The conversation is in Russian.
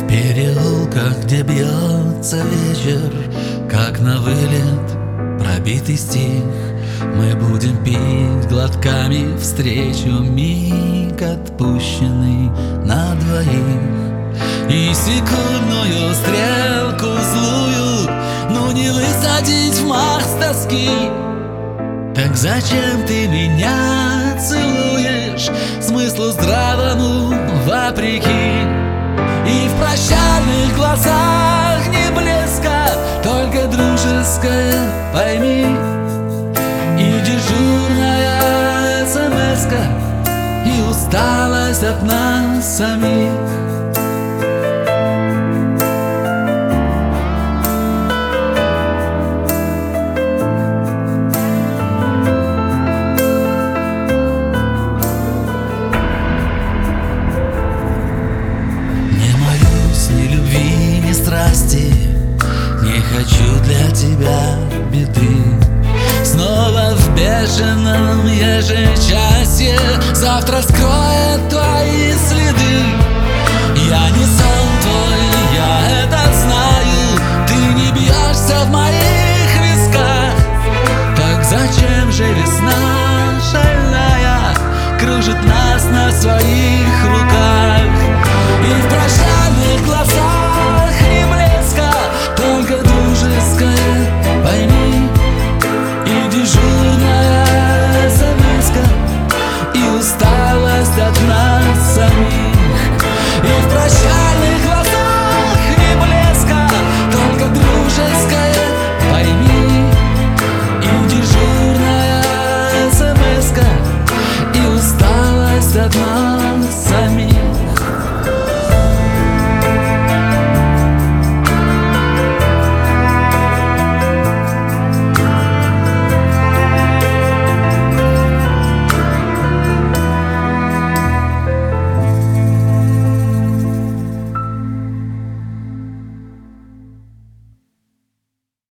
переулках, где бьется вечер, как на вылет пробитый стих, мы будем пить глотками встречу, миг отпущенный на двоих. И секундную стрелку злую, ну не высадить в Марс тоски. Так зачем ты меня целуешь, смыслу здравому вопреки? И в прощальных глазах не блеска, только дружеское, пойми. И дежурная смс-ка, и усталость от нас самих. Не хочу для тебя беды. Снова в бешеном ежечасье завтра скроем